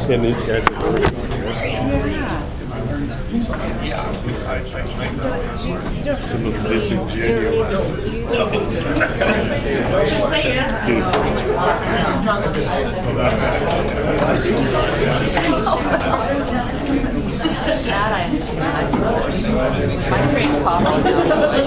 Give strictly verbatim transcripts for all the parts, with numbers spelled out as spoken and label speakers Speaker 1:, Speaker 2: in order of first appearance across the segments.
Speaker 1: And these guys are working on this. It's a little disingenuous.
Speaker 2: That I understand. I drink coffee now, so I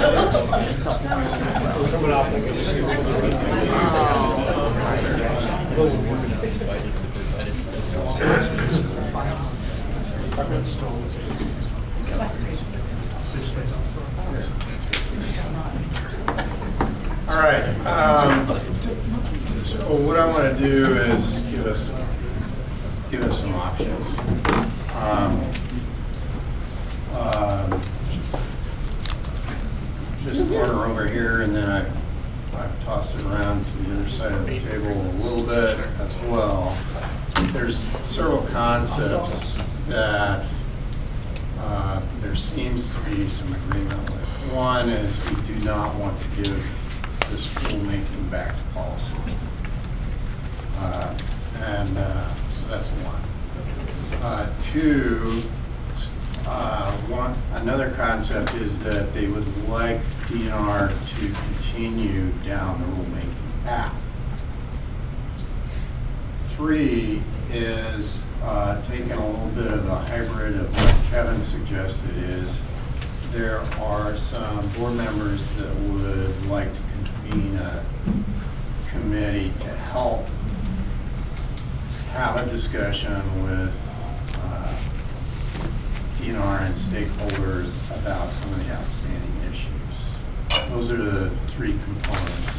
Speaker 3: All right. Um, so what I want to do is give us give us some options. Um, uh, this corner over here, and then I I've tossed it around to the other side of the table a little bit as well. There's several concepts that uh, there seems to be some agreement with. One is we do not want to give this rulemaking back to policy. Uh, and uh, so that's one. Uh, two, uh, one, another concept is that they would like D N R to continue down the rulemaking path. Three is uh, taking a little bit of a hybrid of what Kevin suggested is there are some board members that would like to convene a committee to help have a discussion with uh, D N R and stakeholders about some of the outstanding issues. Those are the three components.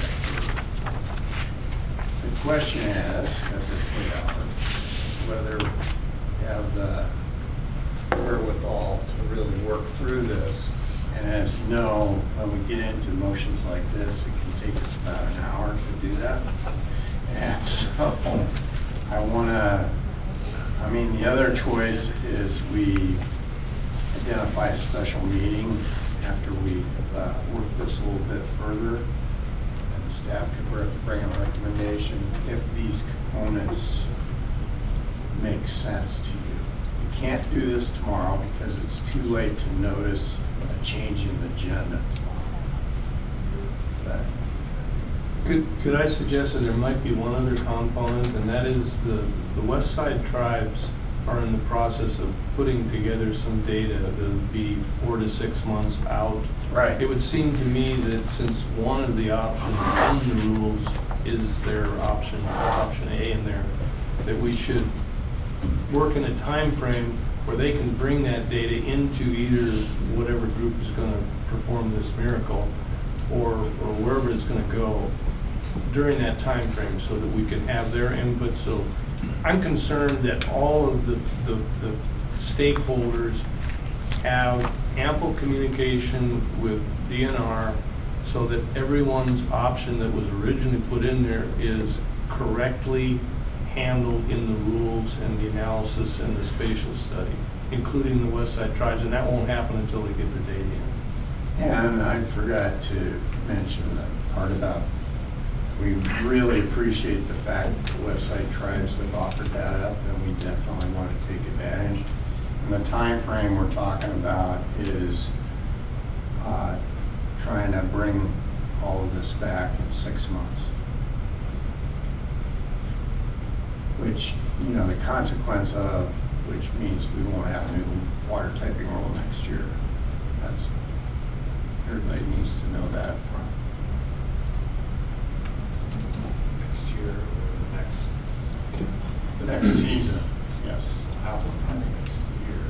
Speaker 3: The question is, at this late hour, is whether we have the wherewithal to really work through this. And as you know, when we get into motions like this, it can take us about an hour to do that. And so I want to, I mean, the other choice is we identify a special meeting after we've uh, worked this a little bit further, and staff could bring a recommendation if these components make sense to you. You can't do this tomorrow because it's too late to notice a change in the agenda tomorrow. But
Speaker 4: Could, could I suggest that there might be one other component, and that is the, the West Side tribes are in the process of putting together some data that would be four to six months out.
Speaker 3: Right.
Speaker 4: It would seem to me that since one of the options in the rules is their option, option A in there, that we should work in a time frame where they can bring that data into either whatever group is going to perform this miracle or, or wherever it's going to go during that time frame so that we can have their input. So I'm concerned that all of the, the, the stakeholders have ample communication with D N R so that everyone's option that was originally put in there is correctly handled in the rules and the analysis and the spatial study, including the West Side tribes, and that won't happen until they get their data in.
Speaker 3: And I forgot to mention the part about we really appreciate the fact that the West Side tribes have offered that up, and we definitely want to take advantage. And the time frame we're talking about is uh, trying to bring all of this back in six months. Which, you know, the consequence of which means we won't have a new water typing rule next year. That's, everybody needs to know that up front.
Speaker 5: Next year or the next
Speaker 3: The next season, yes.
Speaker 5: how next year.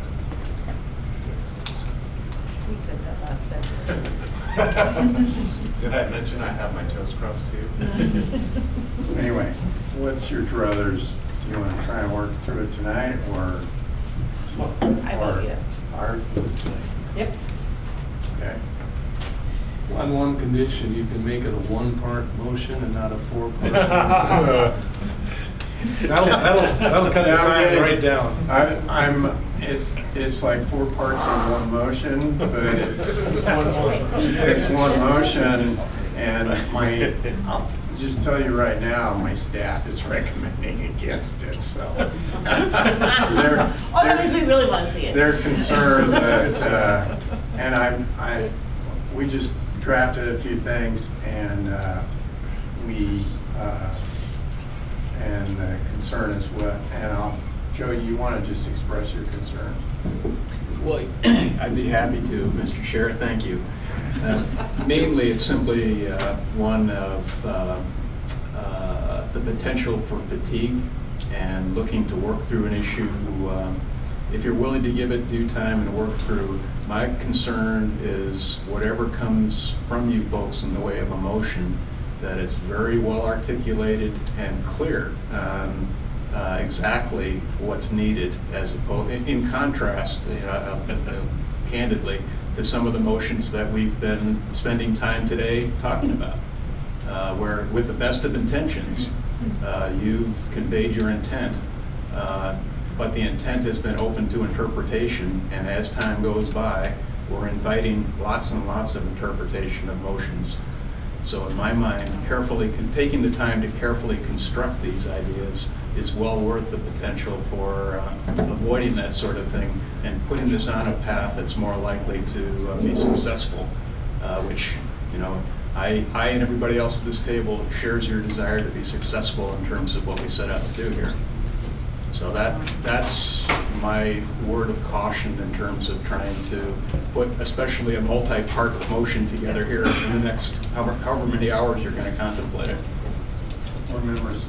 Speaker 2: We said that last February.
Speaker 5: Did I mention I have my toes crossed too?
Speaker 3: Anyway, what's your druthers? Do you want to try and work through it tonight, or?
Speaker 2: I vote yes.
Speaker 3: Art?
Speaker 2: Yep.
Speaker 3: Okay.
Speaker 4: On one condition, you can make it a one-part motion and not a four-part. That'll, that'll, that'll cut the time right down.
Speaker 3: I, I'm, it's, it's like four parts in one motion, but it's, it's one motion, and my, just tell you right now, my staff is recommending against it, so. They're-
Speaker 2: Oh, that means we really want to see it.
Speaker 3: They're concerned that, uh, and I'm, I, we just drafted a few things, and uh, we, uh, and the concern is what, and I'll, Joe, you want to just express your concern?
Speaker 6: Well, I'd be happy to, Mister Chair, thank you. Uh, Mainly, it's simply uh, one of uh, uh, the potential for fatigue and looking to work through an issue. um, If you're willing to give it due time and work through, my concern is whatever comes from you folks in the way of a motion, that it's very well articulated and clear um, uh, exactly what's needed, as opposed, in, in contrast, you know, uh, uh, candidly, to some of the motions that we've been spending time today talking about, uh, where with the best of intentions, uh, you've conveyed your intent, uh, but the intent has been open to interpretation, and as time goes by, we're inviting lots and lots of interpretation of motions. So in my mind, carefully, taking the time to carefully construct these ideas is well worth the potential for uh, avoiding that sort of thing and putting this on a path that's more likely to uh, be successful, uh, which, you know, I, I and everybody else at this table shares your desire to be successful in terms of what we set out to do here. So that that's my word of caution in terms of trying to put especially a multi-part motion together here in the next however, however many hours you're going to contemplate it.
Speaker 3: Board members,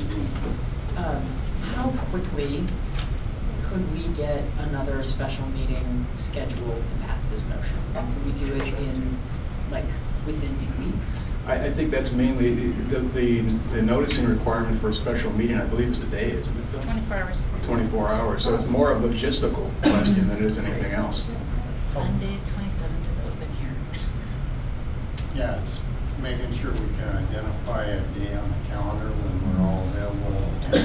Speaker 7: Um, How quickly could we get another special meeting scheduled to pass this motion? Could we do it in, like, within two weeks?
Speaker 6: I, I think that's mainly the, the the noticing requirement for a special meeting, I believe, is a day, isn't it, Phil?
Speaker 2: twenty-four hours.
Speaker 6: twenty-four hours. So it's more of a logistical question than it is anything else.
Speaker 2: Monday, twenty-seventh is open here.
Speaker 3: yeah, it's making sure we can identify a day on the calendar when we're all available,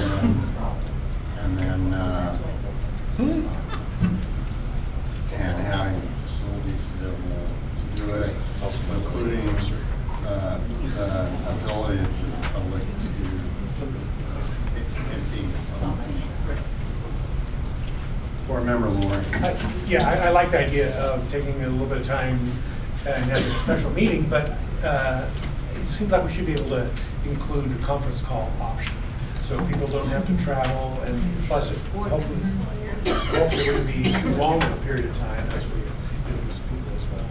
Speaker 3: and then, and then uh, and having facilities available to do it, including uh, the ability for the public to it, it being Board Member Lori.
Speaker 8: Uh, Yeah, I, I like the idea of taking a little bit of time and having a special meeting, but uh, it seems like we should be able to include a conference call option, so people don't have to travel, and plus, it hopefully, hopefully it wouldn't be too long of a period of time as we lose people as well.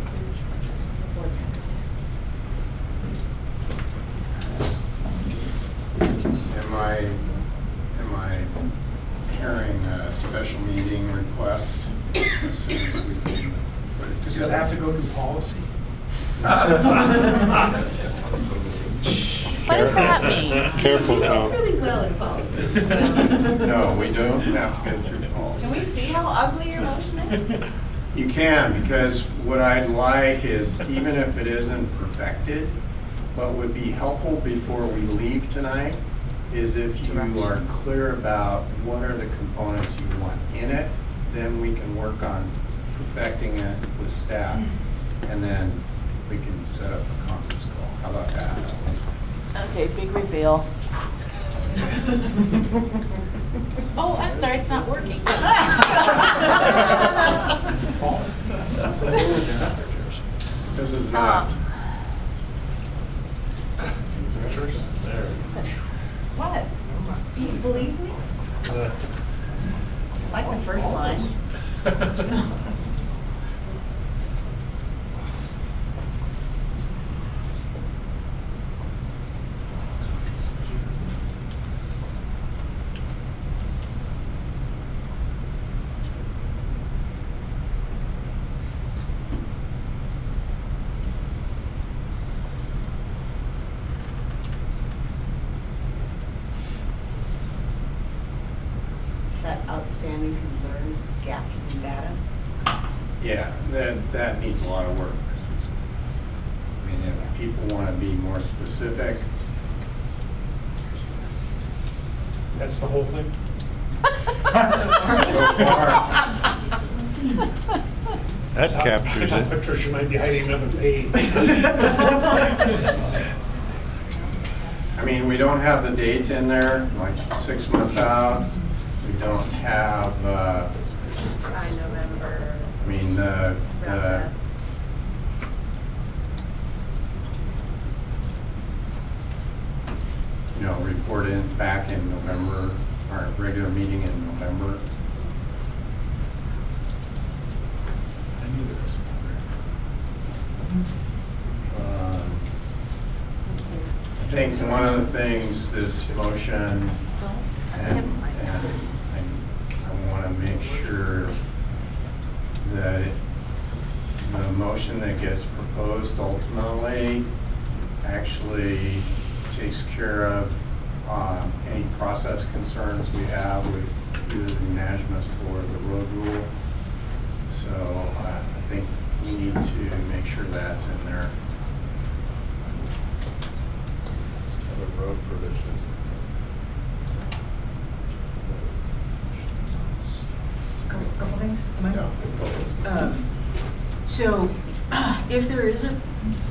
Speaker 3: Am I, am I hearing a special meeting request as soon as we can put it
Speaker 8: Does it
Speaker 3: together?
Speaker 8: have to go through policy?
Speaker 2: What does that mean?
Speaker 1: Careful, Tom.
Speaker 2: Really well in policy.
Speaker 3: No, we don't have to go through policy.
Speaker 2: Can we see how ugly your motion is?
Speaker 3: You can, because what I'd like is, even if it isn't perfected, what would be helpful before we leave tonight is if you are clear about what are the components you want in it, then we can work on perfecting it with staff, and then we can set up a conference call. How about that?
Speaker 2: Okay, big reveal. Oh, I'm sorry, it's not working.
Speaker 8: It's policy.
Speaker 3: This is not.
Speaker 2: Um, What? Do you believe me? I like the first line. That outstanding concerns, gaps in data.
Speaker 3: Yeah, that, that needs a lot of work. I mean, if people want to be more specific,
Speaker 8: That's the whole thing?
Speaker 3: so far,
Speaker 1: That captures
Speaker 8: I
Speaker 1: it.
Speaker 8: thought Patricia might be hiding another page.
Speaker 3: I I mean, we don't have the date in there, like six months out. We don't have, uh,
Speaker 2: By November.
Speaker 3: I mean, the, the, you know, report in back in November, our regular meeting in November.
Speaker 8: I knew there was
Speaker 3: Um, I think one of the things this motion, and, and I, I want to make sure that it, the motion that gets proposed ultimately actually takes care of um, any process concerns we have with either the unanimous or the road rule. So uh, I think we need to make sure that's in there.
Speaker 1: The road provision.
Speaker 7: Couple, couple things, am I?
Speaker 1: Yeah.
Speaker 7: Um, so, if there is a,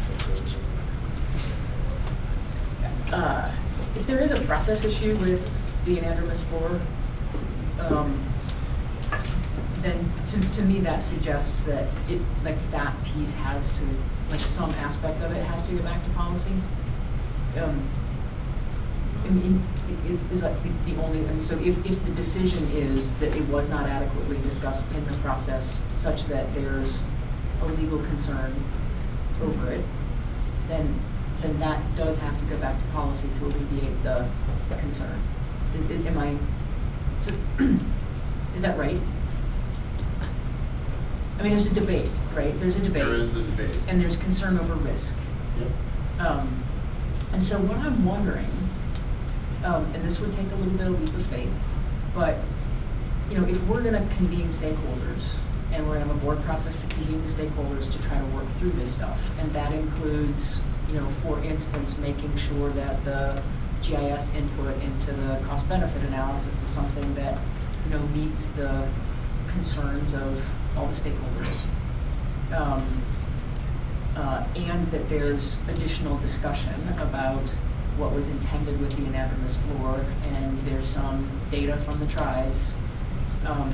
Speaker 7: uh, if there is a process issue with the unanimous floor, um, then to, to me that suggests that it, like that piece has to, like some aspect of it has to go back to policy. Um, I mean, is, is like the, the only, I mean, so if, if the decision is that it was not adequately discussed in the process such that there's a legal concern over it, then, then that does have to go back to policy to alleviate the concern. Is, is, am I, so, is that right? I mean, there's a debate, right? There's a debate.
Speaker 5: There is a debate.
Speaker 7: And there's concern over risk.
Speaker 5: Yep.
Speaker 7: Um, and so what I'm wondering, um, and this would take a little bit of leap of faith, but you know, if we're going to convene stakeholders, and we're going to have a board process to convene the stakeholders to try to work through this stuff, and that includes, you know, for instance, making sure that the G I S input into the cost-benefit analysis is something that, you know, meets the concerns of all the stakeholders. Um, uh, and that there's additional discussion about what was intended with the unanimous floor, and there's some data from the tribes. Um,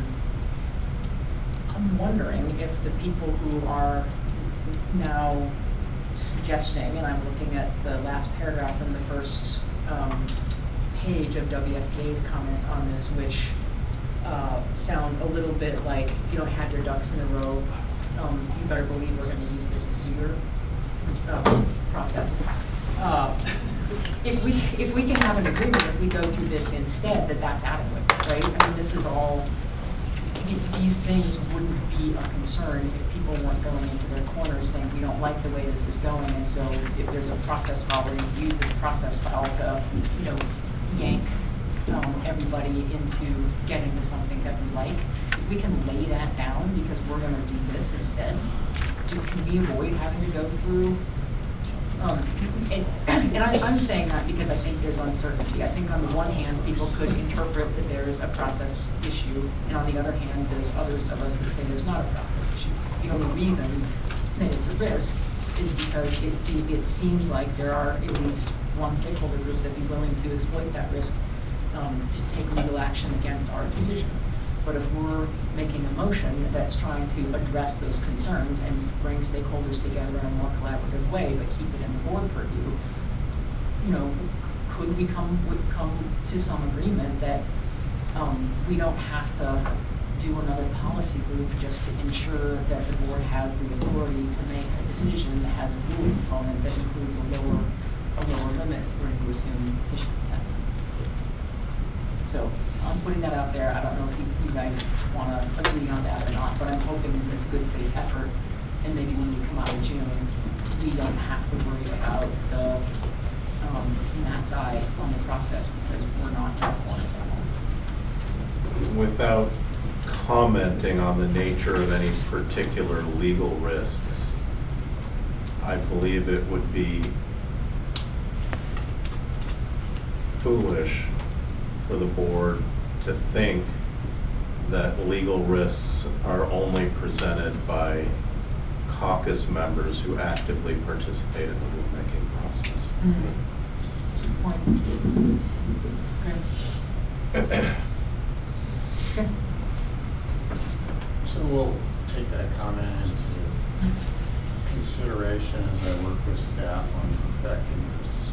Speaker 7: I'm wondering if the people who are now suggesting, and I'm looking at the last paragraph in the first um, page of W F P A's comments on this, which uh, sound a little bit like, if you don't have your ducks in a row, um, you better believe we're going to use this to sue your uh, process. Uh, if we if we can have an agreement, if we go through this instead, that that's adequate, right? I mean, this is all. These things wouldn't be a concern if people weren't going into their corners saying we don't like the way this is going, and so if there's a process file, we're going to use this process file to, you know, yank um, everybody into getting to something that we like. If we can lay that down because we're going to do this instead, do, can we avoid having to go through? Um, and and I, I'm saying that because I think there's uncertainty. I think on the one hand, people could interpret that there's a process issue, and on the other hand, there's others of us that say there's not a process issue. The only reason that it's a risk is because it, it, it seems like there are at least one stakeholder group that'd be willing to exploit that risk um, to take legal action against our decision. But if we're making a motion that's trying to address those concerns and bring stakeholders together in a more collaborative way, but keep it in the board purview, you know, could we come would come to some agreement that um, we don't have to do another policy group just to ensure that the board has the authority to make a decision that has a rule component that includes a lower a lower limit, we're going to assume fishing intent. So I'm putting that out there. I don't know if you, you guys want to agree on that or not, but I'm hoping in this good faith effort, and maybe when we come out of June, we don't have to worry about the um, gnat's eye on the process because we're not in the corners anymore.
Speaker 1: Without commenting on the nature of any particular legal risks, I believe it would be foolish for the board to think that legal risks are only presented by caucus members who actively participate in the rulemaking process.
Speaker 7: Mm-hmm. point. Okay. Okay.
Speaker 3: So we'll take that comment into consideration as I work with staff on perfecting this.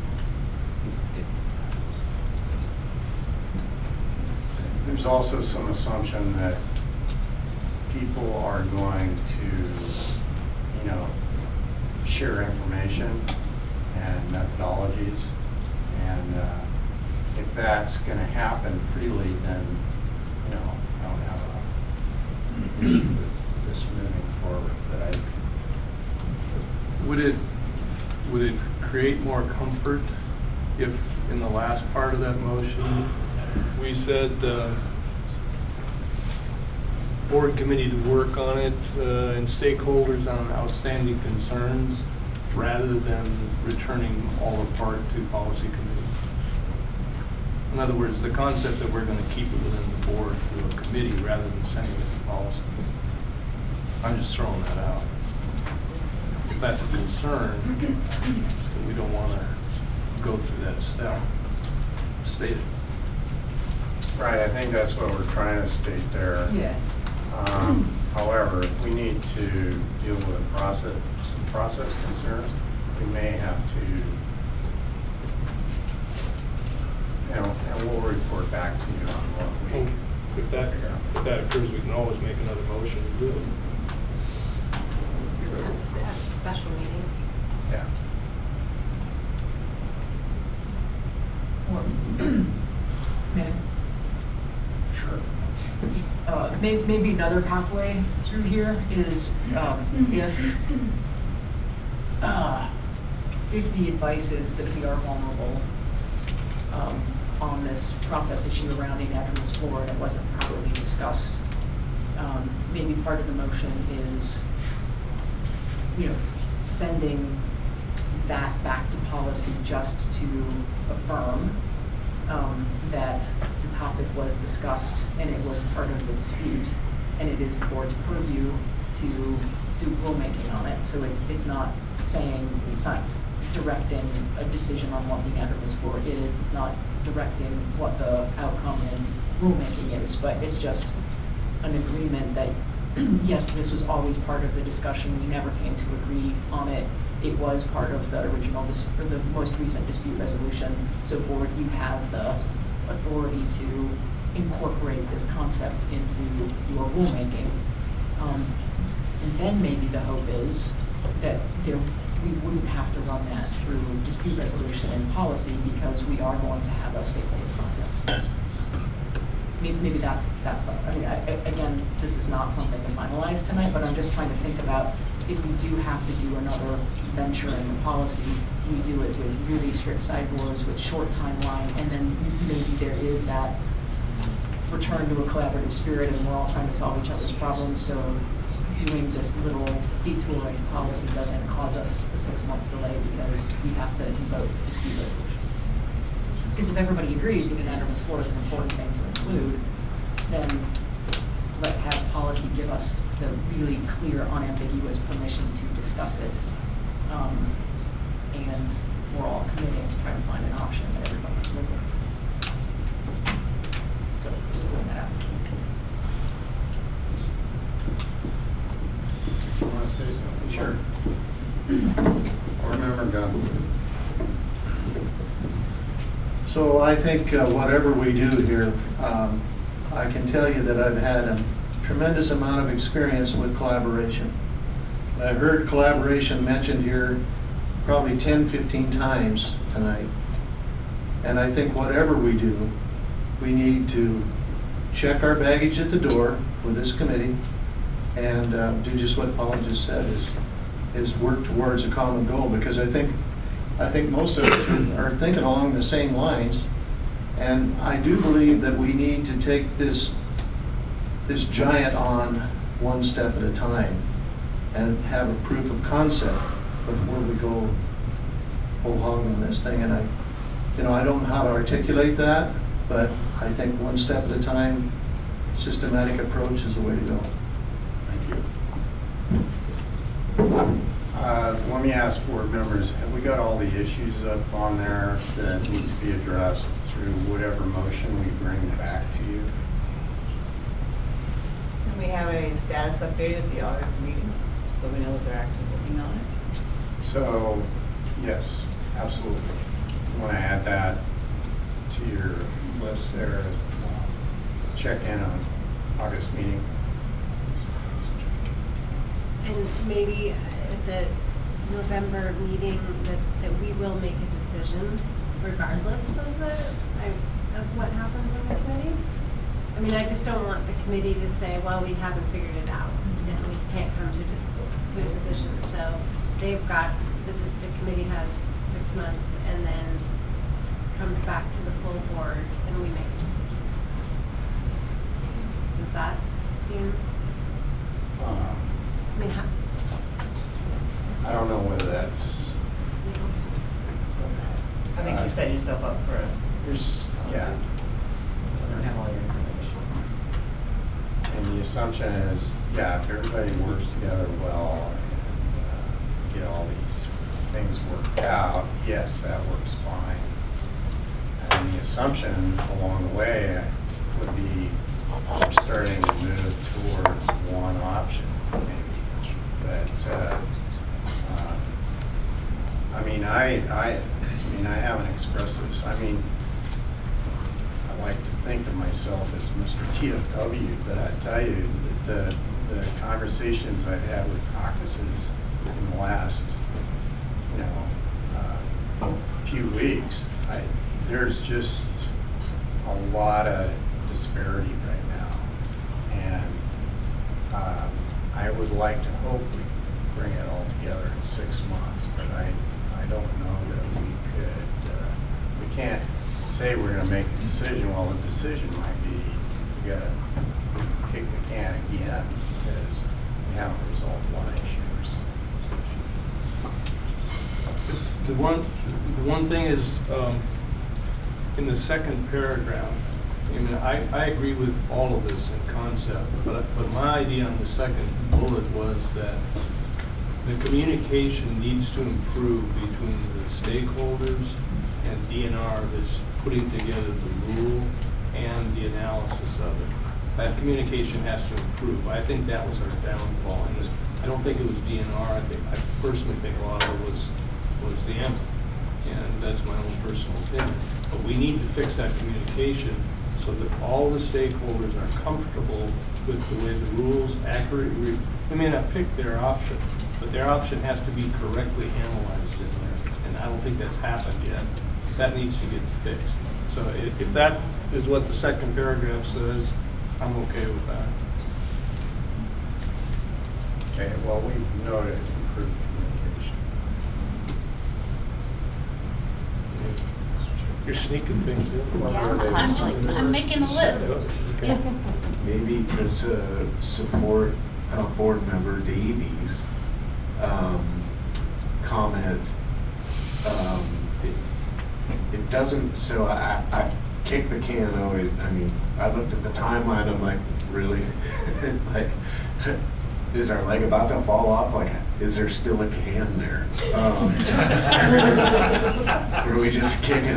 Speaker 3: There's also some assumption that people are going to, you know, share information and methodologies. And uh, if that's going to happen freely, then, you know, I don't have an issue with this moving forward. But I
Speaker 4: Would it, would it create more comfort if in the last part of that motion, we said uh, board committee to work on it uh, and stakeholders on outstanding concerns rather than returning all apart to policy committee? In other words, the concept that we're going to keep it within the board through a committee rather than sending it to policy. I'm just throwing that out. If that's a concern, then we don't want to go through that step. State it.
Speaker 3: Right, I think that's what we're trying to state there.
Speaker 7: Yeah.
Speaker 3: Um, however, if we need to deal with process, some process concerns, we may have to, you know, and we'll report back to you on what we.
Speaker 4: If that, if that occurs, we can always make another motion to do it.
Speaker 2: Special meeting.
Speaker 3: Yeah.
Speaker 7: May
Speaker 3: Sure.
Speaker 7: uh, may, maybe another pathway through here is um, if uh, if the advice is that we are vulnerable um, on this process issue around anadromous floor and it wasn't properly discussed, um, maybe part of the motion is, you know, sending that back to policy just to affirm um, that the topic was discussed and it was part of the dispute, and it is the board's purview to do rulemaking on it. So it, it's not saying, it's not directing a decision on what the anadromous floor is, it's not directing what the outcome in rulemaking is, but it's just an agreement that yes, this was always part of the discussion, we never came to agree on it. It was part of the original, dis or the most recent dispute resolution. So board, you have the authority to incorporate this concept into your rulemaking. Um, and then maybe the hope is that there, we wouldn't have to run that through dispute resolution and policy because we are going to have a stakeholder process. Maybe, maybe that's, that's the, I mean, I, again, this is not something to finalize tonight, but I'm just trying to think about if we do have to do another venture in the policy, we do it with really strict sideboards, with short timeline, and then maybe there is that return to a collaborative spirit and we're all trying to solve each other's problems, so doing this little detour into policy doesn't cause us a six-month delay because we have to invoke dispute resolution. Because if everybody agrees that anadromous floor is an important thing to include, then let's have policy give us the really clear, unambiguous permission to discuss it. Um, and we're all committing to try to find an option that everybody can live with. So just putting that out.
Speaker 3: Do you want to say something? Sure. Board Member Gunn.
Speaker 9: So I think uh, whatever we do here, um, I can tell you that I've had a tremendous amount of experience with collaboration. I heard collaboration mentioned here probably ten, fifteen times tonight. And I think whatever we do, we need to check our baggage at the door with this committee and uh, do just what Paula just said, is, is work towards a common goal, because I think I think most of us are, are thinking along the same lines, and I do believe that we need to take this this giant on one step at a time and have a proof of concept before we go whole hog on this thing. And I, you know, I don't know how to articulate that, but I think one step at a time, systematic approach is the way to go.
Speaker 3: Thank you. Uh, Let me ask board members, have we got all the issues up on there that need to be addressed through whatever motion we bring back to you?
Speaker 2: And we have a status update at the August meeting, so we know that they're actually working on it.
Speaker 3: So, yes, absolutely. You want to add that to your list there, uh, check in on August meeting.
Speaker 10: And maybe at the November meeting that, that we will make a decision regardless of the, I- of what happens on the committee. I mean, I just don't want the committee to say, well, we haven't figured it out and we can't come to, dis- to a decision. So they've got, the, the committee has six months and then comes back to the full board and we make a decision. Does that seem,
Speaker 3: Um,
Speaker 10: I mean, how?
Speaker 3: I don't know whether that's,
Speaker 2: I think you set yourself up for a,
Speaker 3: there's, yeah.
Speaker 2: you don't have all your information.
Speaker 3: And the assumption is, yeah, if everybody works together well and uh, get all these things worked out, yes, that works fine. And the assumption along the way would be starting to move towards one option, maybe. But, uh, uh, I mean, I, I, I mean, I haven't expressed this. I mean, I like to think of myself as Mister T F W, but I tell you that the, the conversations I've had with caucuses in the last, you know, uh, few weeks, I, there's just a lot of disparity right now. And um, I would like to hope we can bring it all together in six months, but I, I don't know that we could, uh, we can't say we're gonna make a decision. Well, the decision might be, we gotta kick the can again because we haven't resolved one issue or something.
Speaker 4: The one, the one thing is, um, in the second paragraph, I mean, I, I agree with all of this in concept, but, but my idea on the second bullet was that the communication needs to improve between the stakeholders and D N R that's putting together the rule and the analysis of it. That communication has to improve. I think that was our downfall. And I don't think it was D N R. I think, I personally think a lot of it was, was the M. And that's my own personal opinion. But we need to fix that communication so that all the stakeholders are comfortable with the way the rules accurately, they may not pick their option, but their option has to be correctly analyzed in there. And I don't think that's happened yet. That needs to get fixed. So if, if that is what the second paragraph says, I'm okay with that.
Speaker 3: Okay, well, we've noted improved communication.
Speaker 4: You're sneaking things in.
Speaker 11: I'm just, I'm making a list.
Speaker 4: Okay.
Speaker 12: Maybe to su- support uh, board member Davies' um, comment, um, it, it doesn't, so I, I kick the can always, I mean, I looked at the timeline, I'm like, really? Like, is our leg about to fall off? Like, is there still a can there? Um, or are we just kicking?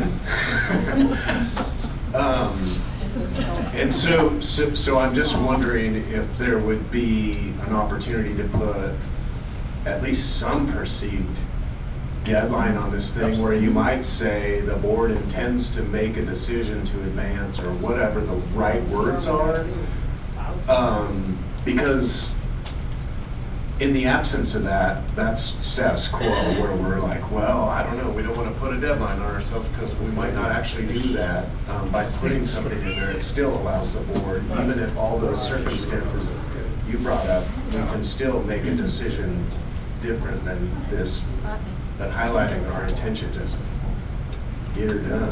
Speaker 12: um, and so, so, so I'm just wondering if there would be an opportunity to put at least some perceived deadline on this thing. Absolutely. Where you might say the board intends to make a decision to advance or whatever the right words are. Um, because in the absence of that, that's status quo, where we're like, well, I don't know, we don't want to put a deadline on ourselves because we might not actually do that. Um, by putting something in there, it still allows the board, even if all those circumstances you brought up, we can still make a decision different than this, but highlighting our intention to get her done.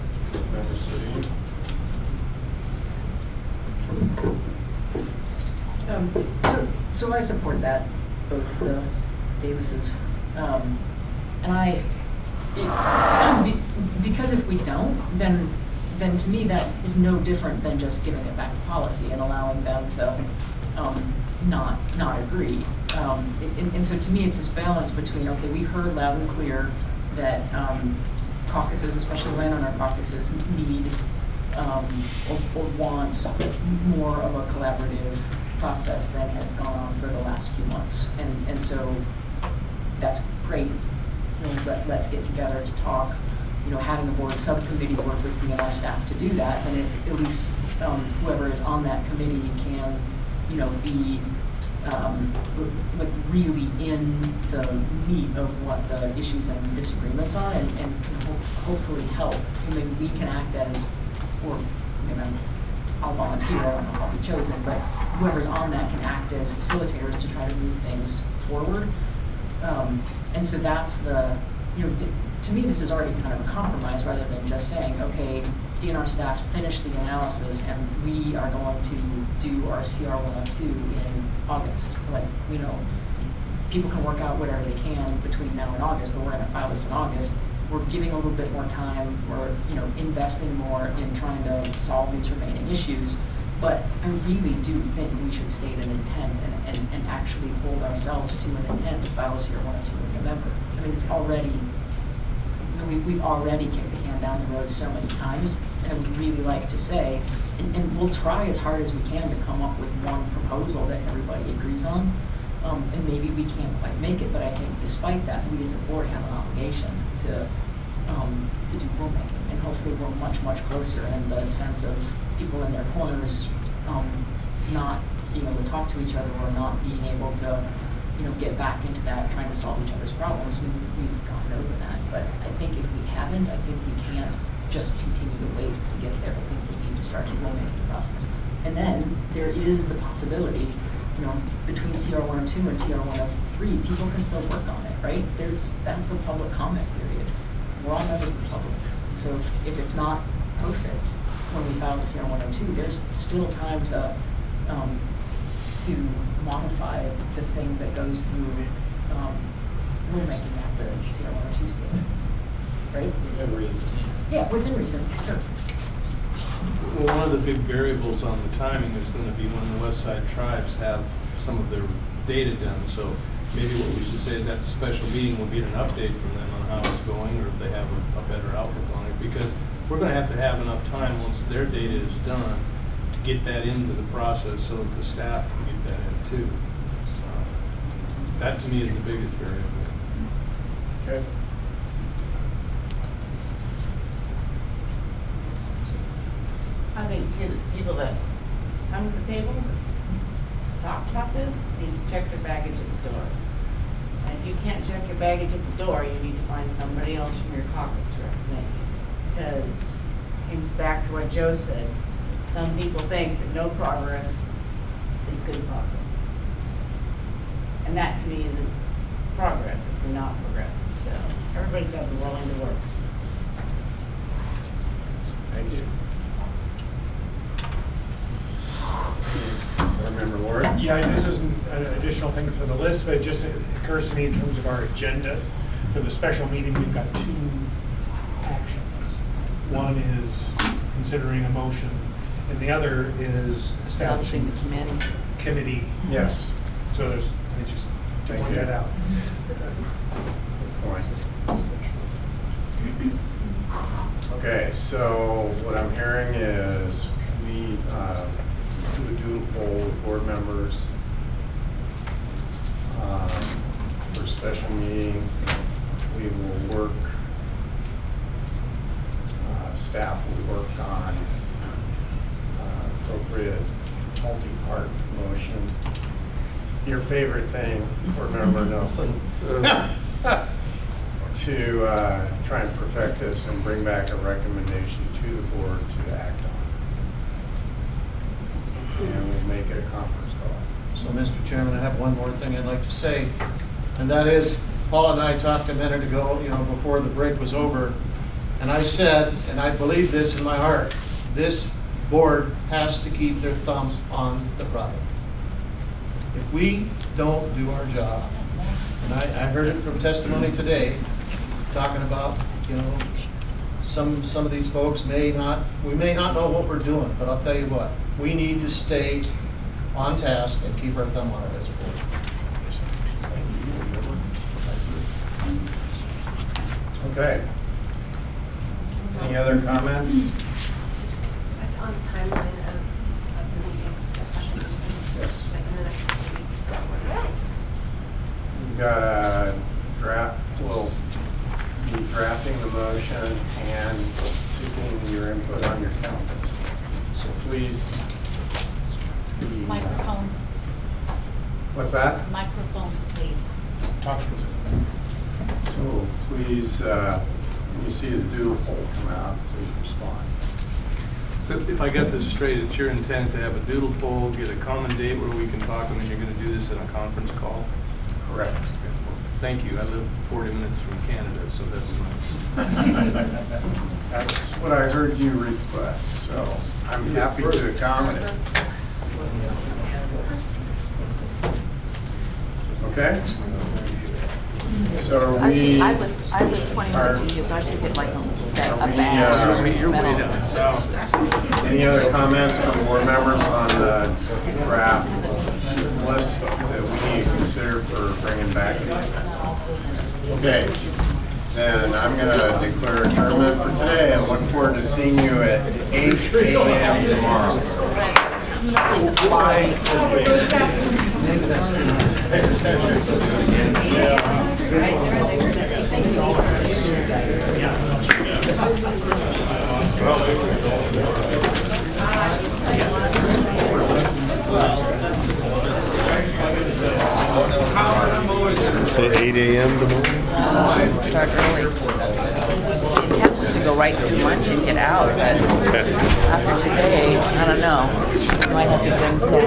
Speaker 7: Um, so, so I support that, both uh, Davis's, um, and I, it, be, because if we don't, then, then to me that is no different than just giving it back to policy and allowing them to um, not not agree. um, and, and so to me, it's this balance between, okay, we heard loud and clear that um, caucuses, especially landowner caucuses, need um, or, or want more of a collaborative process than has gone on for the last few months. And, and so that's great. You know, let, let's get together to talk. You know, having a board subcommittee work with me and our staff to do that, then it, at least um, whoever is on that committee can, you know, be um, like really in the meat of what the issues and disagreements are, and, and can ho hopefully help. And maybe we can act as, or you know, I'll volunteer, I don't know if I'll be chosen, but whoever's on that can act as facilitators to try to move things forward. Um, and so that's the, you know, to me, this is already kind of a compromise rather than just saying, okay, D N R staff finished the analysis and we are going to do our C R one oh two in August. Like, you know, people can work out whatever they can between now and August, but we're going to file this in August. We're giving a little bit more time. We're, you know, investing more in trying to solve these remaining issues. But I really do think we should state an intent and, and, and actually hold ourselves to an intent to file a C R one oh two in November. I mean, it's already, we, we've already kicked the can down the road so many times, and I would really like to say, and, and we'll try as hard as we can to come up with one proposal that everybody agrees on, um, and maybe we can't quite make it, but I think despite that, we as a board have an obligation to, um, to do rulemaking, and hopefully we're much, much closer in the sense of people in their corners um, not being able to talk to each other or not being able to, you know, get back into that, trying to solve each other's problems. We've, we've gotten over that. But I think if we haven't, I think we can't just continue to wait to get there. I think we need to start the rulemaking process. And then there is the possibility, you know, between C R one oh two and C R one oh three, people can still work on it, right? There's, that's a public comment period. We're all members of the public. So if, if it's not perfect when we file the C R one oh two, there's still time to um, to modify the thing that goes through um, rulemaking at the C R one oh two stage, right?
Speaker 4: Within reason.
Speaker 7: Yeah, within reason, sure.
Speaker 4: Well, one of the big variables on the timing is going to be when the West Side tribes have some of their data done. So maybe what we should say is at the special meeting we'll get an update from them on how it's going, or if they have a, a better outlook on it, because we're going to have to have enough time once their data is done to get that into the process so that the staff can get that in too. Uh, that to me is the biggest variable.
Speaker 3: Okay.
Speaker 2: I think too, that the people that come to the table to talk about this need to check their baggage at the door. And if you can't check your baggage at the door, you need to find somebody else from your caucus to represent you. Because it comes back to what Joe said. Some people think that no progress is good progress. And that to me isn't progress if you're not progressing. So everybody's got to be willing to work.
Speaker 3: Thank you. Board Member Ward?
Speaker 8: Yeah, this isn't an additional thing for the list, but it just occurs to me in terms of our agenda. For the special meeting, we've got two actions. One is considering a motion, and the other is establishing
Speaker 2: the committee.
Speaker 8: committee.
Speaker 3: Yes.
Speaker 8: So there's, I just to
Speaker 3: Thank
Speaker 8: point
Speaker 3: you.
Speaker 8: that out.
Speaker 3: Good point. Okay, so what I'm hearing is we uh, do a doodle poll with board members um, for a special meeting. We will work, uh, staff will work on uh, appropriate multi-part motion. Your favorite thing, board member Nelson, to uh, try and perfect this and bring back a recommendation to the board to act on. And we'll make it a conference call.
Speaker 9: So, Mister Chairman, I have one more thing I'd like to say, and that is, Paula and I talked a minute ago, you know, before the break was over, and I said, and I believe this in my heart, this board has to keep their thumb on the product. If we don't do our job, and I, I heard it from testimony today, talking about, you know, some some of these folks may not, we may not know what we're doing, but I'll tell you what, we need to stay on task and keep our thumb on it as a board.
Speaker 3: Okay. Any other comments?
Speaker 10: Just on timeline of, of the meeting, the special meeting,
Speaker 3: Yes.
Speaker 10: like in the next couple of weeks.
Speaker 3: We've got a draft, we'll be drafting the motion and seeking your input on your calendar. So please. be-
Speaker 11: Microphones,
Speaker 3: What's that?
Speaker 11: microphones, please.
Speaker 8: Talk to us.
Speaker 3: So please, uh, when you see the doodle poll come out, please respond.
Speaker 4: So if I got this straight, it's your intent to have a doodle poll, get a common date where we can talk, and then you're gonna do this in a conference call?
Speaker 3: Correct.
Speaker 4: Thank you. I live forty minutes from Canada, so that's nice.
Speaker 3: That's what I heard you request, so I'm happy to accommodate. Okay? So are we?
Speaker 11: I live, I live twenty
Speaker 3: are-
Speaker 11: minutes from you, so I should get like a,
Speaker 3: Are
Speaker 11: a
Speaker 3: we,
Speaker 11: bag.
Speaker 3: uh,
Speaker 4: You're way
Speaker 11: metal.
Speaker 4: down south.
Speaker 3: Any other comments from board members on the draft list that we need to consider for bringing back? Okay, then I'm gonna declare adjournment for today and look forward to seeing you at eight A M tomorrow.
Speaker 9: Maybe that's too
Speaker 13: Say eight A M tomorrow?
Speaker 11: Start early. Intent was to go right to lunch and get out, but after today, I don't know. We might have to bring some